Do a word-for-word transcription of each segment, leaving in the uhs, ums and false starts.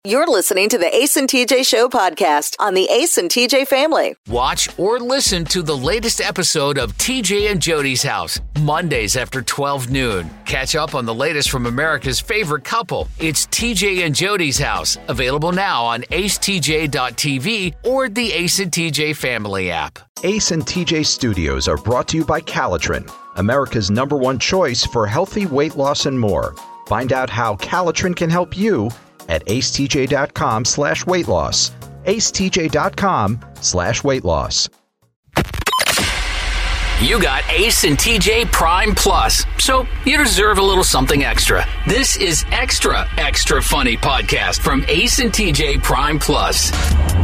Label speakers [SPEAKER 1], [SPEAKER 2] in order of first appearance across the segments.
[SPEAKER 1] You're listening to the Ace and T J Show podcast on the Ace and T J family.
[SPEAKER 2] Watch or listen to the latest episode of T J and Jody's House, Mondays after twelve noon. Catch up on the latest from America's favorite couple. It's T J and Jody's House, available now on ace t j dot t v or the Ace and T J family app.
[SPEAKER 3] Ace and T J Studios are brought to you by Calitrin, America's number one choice for healthy weight loss and more. Find out how Calitrin can help you at acetj.com slash weight loss. acetj.com slash weight loss.
[SPEAKER 2] You got Ace and T J Prime Plus, so you deserve a little something extra. This is Extra, Extra Funny Podcast from Ace and T J Prime Plus.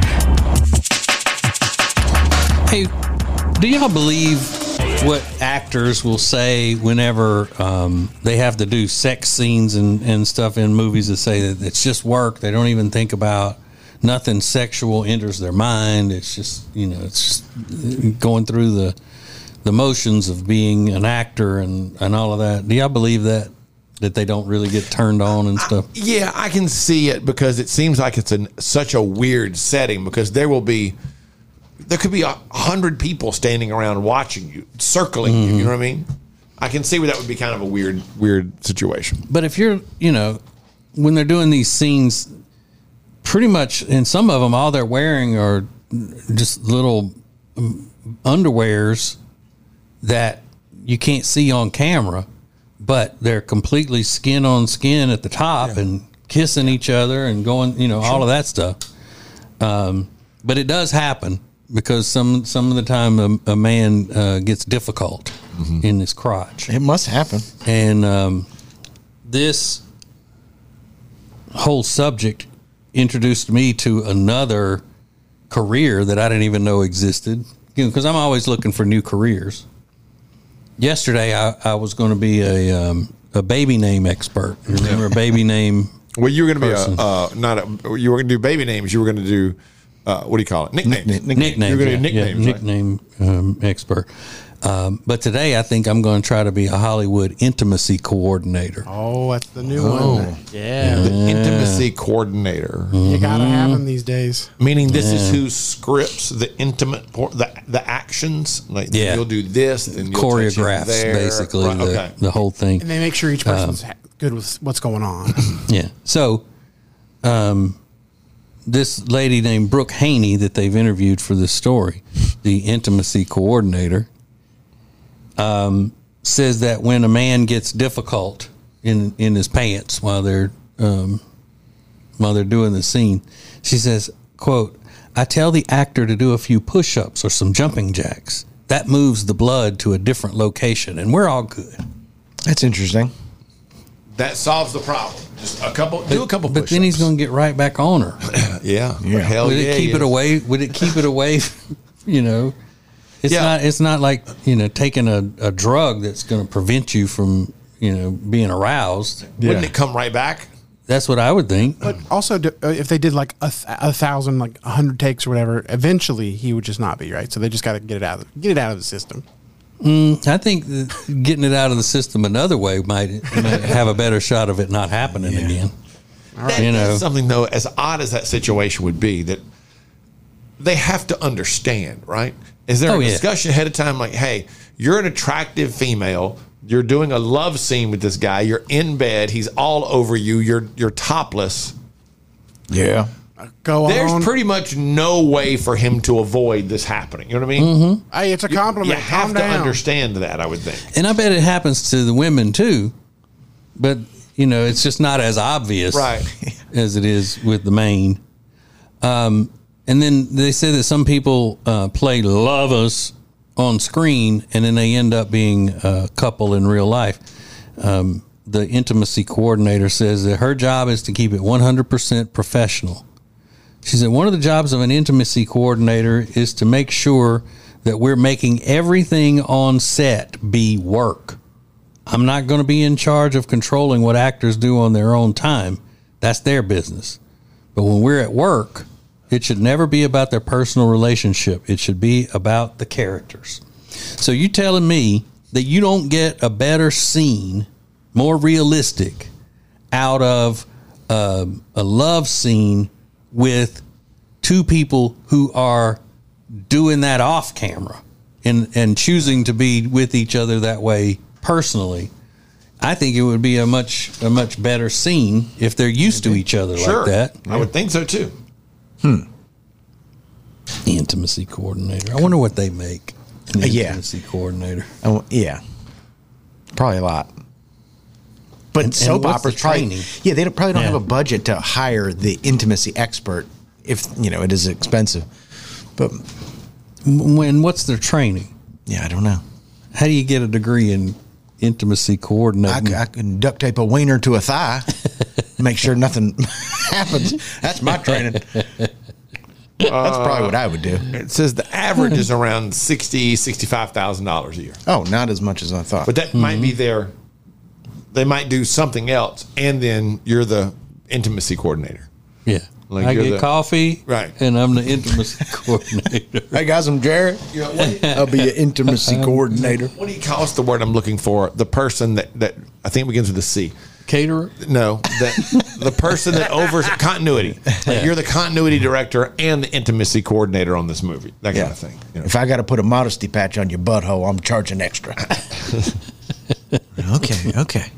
[SPEAKER 4] Hey, do y'all believe what actors will say whenever um, they have to do sex scenes and, and stuff in movies that say that it's just work? They don't even think about nothing sexual enters their mind. It's just, you know, it's just going through the the motions of being an actor and, and all of that. Do y'all believe that? That they don't really get turned on and stuff?
[SPEAKER 5] I, yeah, I can see it because it seems like it's in such a weird setting because there will be, there could be a hundred people standing around watching you, circling mm-hmm. you, you know what I mean? I can see where that would be kind of a weird, weird situation.
[SPEAKER 4] But if you're, you know, when they're doing these scenes, pretty much, in some of them, all they're wearing are just little underwears that you can't see on camera, but they're completely skin on skin at the top yeah. and kissing each other and going, you know, sure. all of that stuff. Um, but it does happen because some some of the time a, a man uh, gets difficult mm-hmm. in his crotch.
[SPEAKER 6] It must happen.
[SPEAKER 4] And um, this whole subject introduced me to another career that I didn't even know existed, you know, because I'm always looking for new careers. Yesterday, I, I was going to be a um, a baby name expert. Remember a baby name?
[SPEAKER 5] Well, you were going to be a uh, not a. You were going to do baby names. You were going to do uh, what do you call it? Nicknames.
[SPEAKER 4] Nicknames. nicknames
[SPEAKER 5] You're going to
[SPEAKER 4] yeah,
[SPEAKER 5] do nicknames.
[SPEAKER 4] Yeah,
[SPEAKER 5] right?
[SPEAKER 4] nickname um, expert. Um, but today, I think I'm going to try to be a Hollywood intimacy coordinator.
[SPEAKER 7] Oh, that's the new
[SPEAKER 5] oh.
[SPEAKER 7] one. Yeah.
[SPEAKER 5] The intimacy coordinator.
[SPEAKER 7] Mm-hmm. You got to have them these days.
[SPEAKER 5] Meaning this
[SPEAKER 4] yeah.
[SPEAKER 5] is who scripts the intimate, por- the the actions. Like
[SPEAKER 4] yeah.
[SPEAKER 5] you'll do this. And you'll
[SPEAKER 4] choreographs,
[SPEAKER 5] there.
[SPEAKER 4] basically,
[SPEAKER 5] right.
[SPEAKER 4] the,
[SPEAKER 5] okay.
[SPEAKER 4] the whole thing.
[SPEAKER 7] And they make sure each person's um, good with what's going on.
[SPEAKER 4] Yeah. So, um, this lady named Brooke Haney that they've interviewed for this story, the intimacy coordinator, um, says that when a man gets difficult in, in his pants while they're, um, while they're doing the scene, she says, quote, "I tell the actor to do a few push-ups or some jumping jacks. That moves the blood to a different location and we're all good."
[SPEAKER 6] That's interesting.
[SPEAKER 5] That solves the problem. Just a couple,
[SPEAKER 4] But,
[SPEAKER 5] do a couple.
[SPEAKER 4] but
[SPEAKER 5] push-ups.
[SPEAKER 4] then he's going to get right back on her.
[SPEAKER 5] yeah,
[SPEAKER 6] yeah.
[SPEAKER 5] Hell
[SPEAKER 4] would
[SPEAKER 5] yeah,
[SPEAKER 4] it keep
[SPEAKER 5] yeah.
[SPEAKER 4] it away? Would it keep it away? You know, it's
[SPEAKER 5] Yeah.
[SPEAKER 4] not. It's not like, you know, taking a, a drug that's going to prevent you from, you know, being aroused.
[SPEAKER 5] Wouldn't it come right back?
[SPEAKER 4] That's what I would think.
[SPEAKER 7] But also, do- uh, if they did like a, th- a thousand, like a hundred takes or whatever, eventually he would just not be right. So they just got to get it out, of, get it out of the system.
[SPEAKER 4] Mm, I think that getting it out of the system another way might, might have a better shot of it not happening yeah. again.
[SPEAKER 5] That
[SPEAKER 4] you know,
[SPEAKER 5] is something though, as odd as that situation would be, that they have to understand, right? Is there
[SPEAKER 4] Oh,
[SPEAKER 5] a
[SPEAKER 4] yeah.
[SPEAKER 5] discussion ahead of time like, hey, you're an attractive female, you're doing a love scene with this guy, you're in bed, he's all over you, you're you're topless.
[SPEAKER 6] Yeah.
[SPEAKER 7] Go
[SPEAKER 5] There's
[SPEAKER 7] on.
[SPEAKER 5] pretty much no way for him to avoid this happening. You know what I mean?
[SPEAKER 4] Mm-hmm.
[SPEAKER 7] Hey, it's a compliment.
[SPEAKER 5] You have
[SPEAKER 7] Calm
[SPEAKER 5] to
[SPEAKER 7] down.
[SPEAKER 5] understand that, I would think.
[SPEAKER 4] and I bet it happens to the women too, but you know, it's just not as obvious,
[SPEAKER 5] Right.
[SPEAKER 4] as it is with the main. Um, and then they say that some people uh, play lovers on screen, and then they end up being a couple in real life. Um, the intimacy coordinator says that her job is to keep it one hundred percent professional. She said one of the jobs of an intimacy coordinator is to make sure that we're making everything on set be work. I'm not going to be in charge of controlling what actors do on their own time. That's their business. But when we're at work, it should never be about their personal relationship. It should be about the characters. So you telling me that you don't get a better scene, more realistic, out of uh, a love scene with two people who are doing that off camera and, and choosing to be with each other that way personally, I think it would be a much a much better scene if they're used to each other
[SPEAKER 5] Sure.
[SPEAKER 4] like that.
[SPEAKER 5] I would think so too.
[SPEAKER 4] Intimacy coordinator. I wonder what they make. An
[SPEAKER 6] Uh, yeah.
[SPEAKER 4] intimacy coordinator.
[SPEAKER 6] Oh, yeah, probably a lot. But
[SPEAKER 4] And-
[SPEAKER 6] soap
[SPEAKER 4] and what's
[SPEAKER 6] operas
[SPEAKER 4] the
[SPEAKER 6] probably,
[SPEAKER 4] training?
[SPEAKER 6] yeah, they don't, probably don't
[SPEAKER 4] Yeah.
[SPEAKER 6] have a budget to hire the intimacy expert if you know it is expensive. But
[SPEAKER 4] When what's their training?
[SPEAKER 6] yeah, I don't know.
[SPEAKER 4] How do you get a degree in intimacy
[SPEAKER 6] I,
[SPEAKER 4] coordinating?
[SPEAKER 6] c- I can duct tape a wiener to a thigh, make sure nothing happens. That's my training. That's probably what I would do.
[SPEAKER 5] It says the average is around sixty, sixty-five thousand dollars a year,
[SPEAKER 6] Oh, not as much as I thought.
[SPEAKER 5] but that might be their. They might do something else, and then you're the intimacy coordinator.
[SPEAKER 4] yeah.
[SPEAKER 5] Like
[SPEAKER 4] I
[SPEAKER 5] you're
[SPEAKER 4] get
[SPEAKER 5] the-
[SPEAKER 4] coffee,
[SPEAKER 5] Right.
[SPEAKER 4] and I'm the intimacy coordinator.
[SPEAKER 6] Hey guys, I'm Jared. I'll be your intimacy coordinator.
[SPEAKER 5] What do you call? What's the word I'm looking for? The person that that I think begins with a C.
[SPEAKER 4] Caterer.
[SPEAKER 5] No, the the person that over continuity. Like you're the continuity director and the intimacy coordinator on this movie. That kind
[SPEAKER 6] Yeah.
[SPEAKER 5] of thing. You know?
[SPEAKER 6] If I got to put a modesty patch on your butthole, I'm charging extra. okay, okay.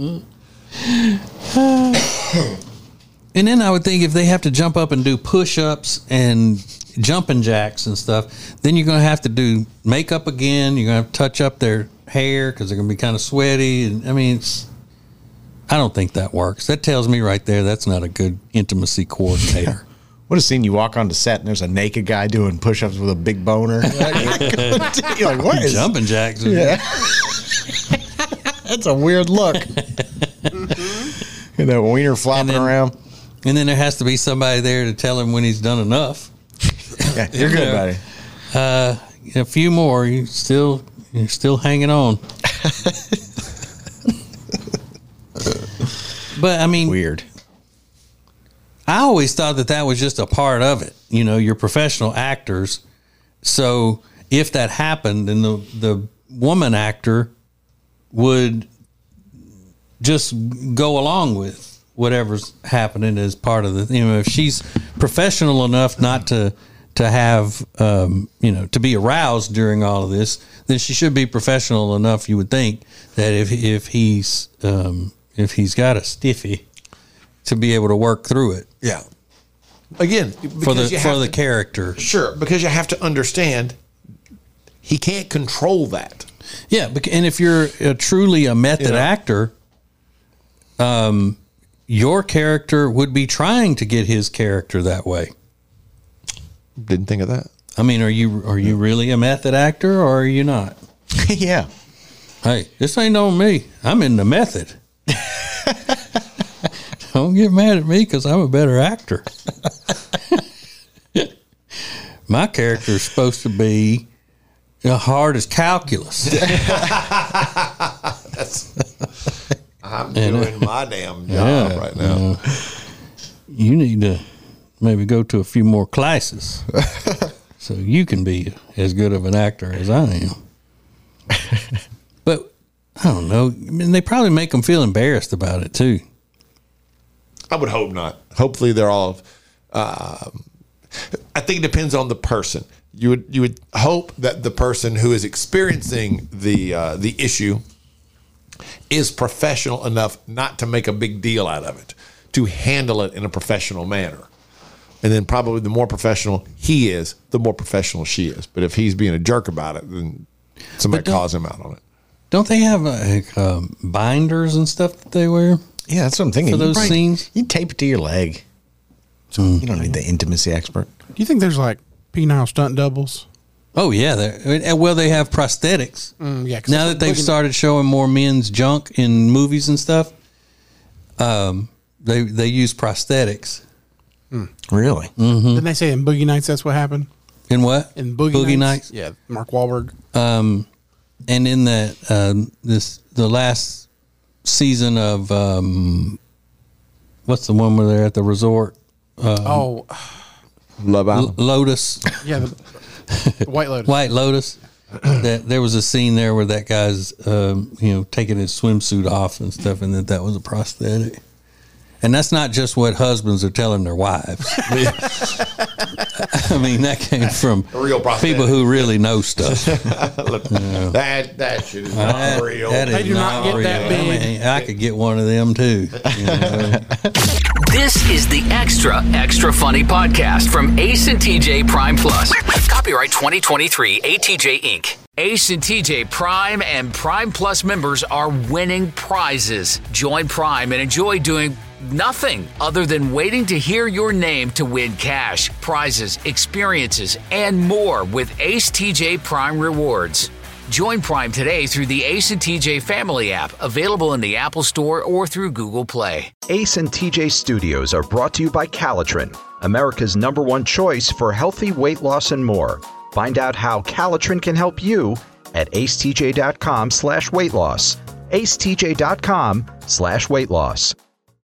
[SPEAKER 4] And then I would think if they have to jump up and do push-ups and jumping jacks and stuff, then you're going to have to do makeup again. You're going to have to touch up their hair because they're going to be kind of sweaty. And I mean, it's, I don't think that works. That tells me right there that's not a good intimacy coordinator.
[SPEAKER 6] What a scene! You walk onto set and there's a naked guy doing push-ups with a big boner. You're like, what is?
[SPEAKER 4] Jumping jacks.
[SPEAKER 6] Yeah. That's a weird look. And that wiener flopping
[SPEAKER 4] then-
[SPEAKER 6] around.
[SPEAKER 4] And then there has to be somebody there to tell him when he's done enough.
[SPEAKER 6] Yeah, you're good, buddy.
[SPEAKER 4] Uh, a few more. You still, you're still hanging on. But I mean,
[SPEAKER 6] Weird.
[SPEAKER 4] I always thought that that was just a part of it. You know, you're professional actors. So if that happened, then the, the woman actor would just go along with whatever's happening as part of the, you know, if she's professional enough not to, to have, um, you know, to be aroused during all of this, then she should be professional enough, you would think, that if, if he's, um, if he's got a stiffy, to be able to work through it.
[SPEAKER 5] Yeah. Again,
[SPEAKER 4] For
[SPEAKER 5] because
[SPEAKER 4] the
[SPEAKER 5] you
[SPEAKER 4] for
[SPEAKER 5] have
[SPEAKER 4] the
[SPEAKER 5] to-
[SPEAKER 4] character.
[SPEAKER 5] Sure, because you have to understand he can't control that.
[SPEAKER 4] Yeah, bec- and if you're a, truly a method
[SPEAKER 5] Yeah.
[SPEAKER 4] actor, um, your character would be trying to get his character that way.
[SPEAKER 5] Didn't think of that.
[SPEAKER 4] I mean, are you are you really a method actor or are you not?
[SPEAKER 6] Yeah.
[SPEAKER 4] Hey, this ain't on me. I'm in the method. Don't get mad at me because I'm a better actor. My character is supposed to be uh, hard as calculus.
[SPEAKER 5] I'm
[SPEAKER 4] And, uh,
[SPEAKER 5] doing my damn job
[SPEAKER 4] yeah,
[SPEAKER 5] right now.
[SPEAKER 4] You need to maybe go to a few more classes so you can be as good of an actor as I am. But I don't know. I mean, they probably make them feel embarrassed about it too.
[SPEAKER 5] I would hope not. Hopefully, they're all. Uh, I think it depends on the person. You would you would hope that the person who is experiencing the uh, the issue is professional enough not to make a big deal out of it, to handle it in a professional manner. And then probably the more professional he is, the more professional she is. But if he's being a jerk about it, then somebody
[SPEAKER 4] But don't-
[SPEAKER 5] calls him out on it.
[SPEAKER 4] Don't they have like um, binders and stuff that they wear?
[SPEAKER 6] Yeah, that's what I'm thinking.
[SPEAKER 4] For
[SPEAKER 6] You
[SPEAKER 4] those
[SPEAKER 6] probably-
[SPEAKER 4] scenes?
[SPEAKER 6] You tape it to your leg. So
[SPEAKER 4] Mm.
[SPEAKER 6] you don't need the intimacy expert.
[SPEAKER 7] Do you think there's like penile stunt doubles?
[SPEAKER 4] Oh yeah, they're- well they have prosthetics.
[SPEAKER 7] Mm, yeah, 'cause
[SPEAKER 4] Now
[SPEAKER 7] that's
[SPEAKER 4] that
[SPEAKER 7] what
[SPEAKER 4] they've
[SPEAKER 7] Boogie-
[SPEAKER 4] started showing more men's junk in movies and stuff, um, they they use prosthetics.
[SPEAKER 6] Really?
[SPEAKER 7] Didn't they say in Boogie Nights that's what happened?
[SPEAKER 4] In what?
[SPEAKER 7] In Boogie,
[SPEAKER 4] Nights.
[SPEAKER 7] Nights? Yeah, Mark Wahlberg.
[SPEAKER 4] Um, and in that um, this the last season of um, what's the one where they're at the resort?
[SPEAKER 7] oh,
[SPEAKER 5] Love
[SPEAKER 4] L-
[SPEAKER 5] Island.
[SPEAKER 4] Lotus,
[SPEAKER 7] yeah, the, the White Lotus.
[SPEAKER 4] White Lotus. That there was a scene there where that guy's um, you know taking his swimsuit off and stuff, and that that was a prosthetic. And that's not just what husbands are telling their wives. I mean, that came from
[SPEAKER 5] Real
[SPEAKER 4] people who really know stuff.
[SPEAKER 5] That that shit is not
[SPEAKER 4] That-
[SPEAKER 5] real.
[SPEAKER 4] that is
[SPEAKER 7] They do not get that
[SPEAKER 4] I mean, I could get one of them too. You know?
[SPEAKER 2] This is the Extra, Extra Funny podcast from Ace and T J Prime Plus. Copyright twenty twenty-three A T J Incorporated. Ace and T J Prime and Prime Plus members are winning prizes. Join Prime and enjoy doing nothing other than waiting to hear your name to win cash, prizes, experiences, and more with Ace T J Prime Rewards. Join Prime today through the Ace and T J Family app, available in the Apple Store or through Google Play.
[SPEAKER 3] Ace and T J Studios are brought to you by Calitrin, America's number one choice for healthy weight loss and more. Find out how Calitrin can help you at acetj.com slash weight loss. acetj.com slash weight loss.